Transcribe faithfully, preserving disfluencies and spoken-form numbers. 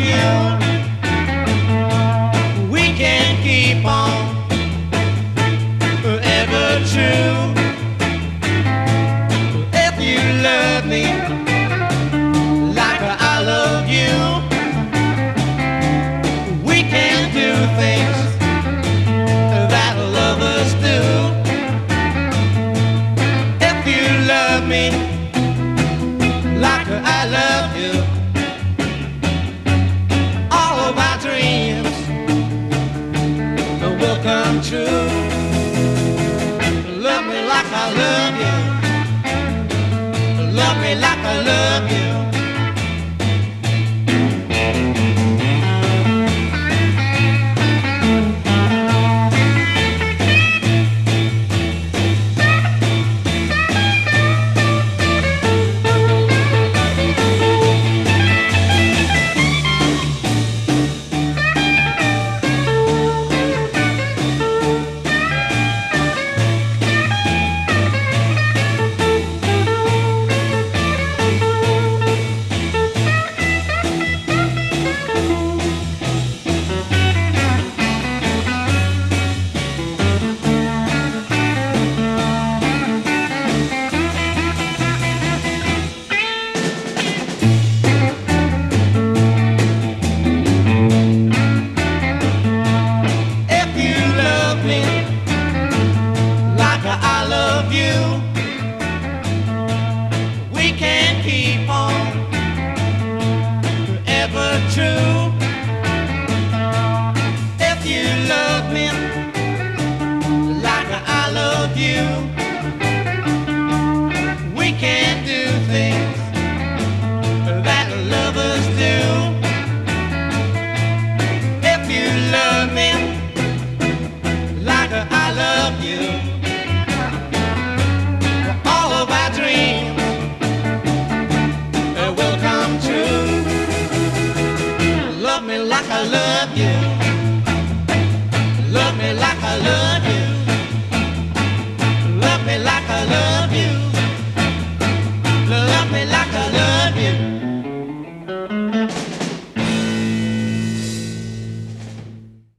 you, we can keep on forever true. If you love me like I love you, we can do things that lovers do. If you love me like I love you, all of our dreams will come true. Love me like I love you, love me like I love you. I love you, we can keep on forever true.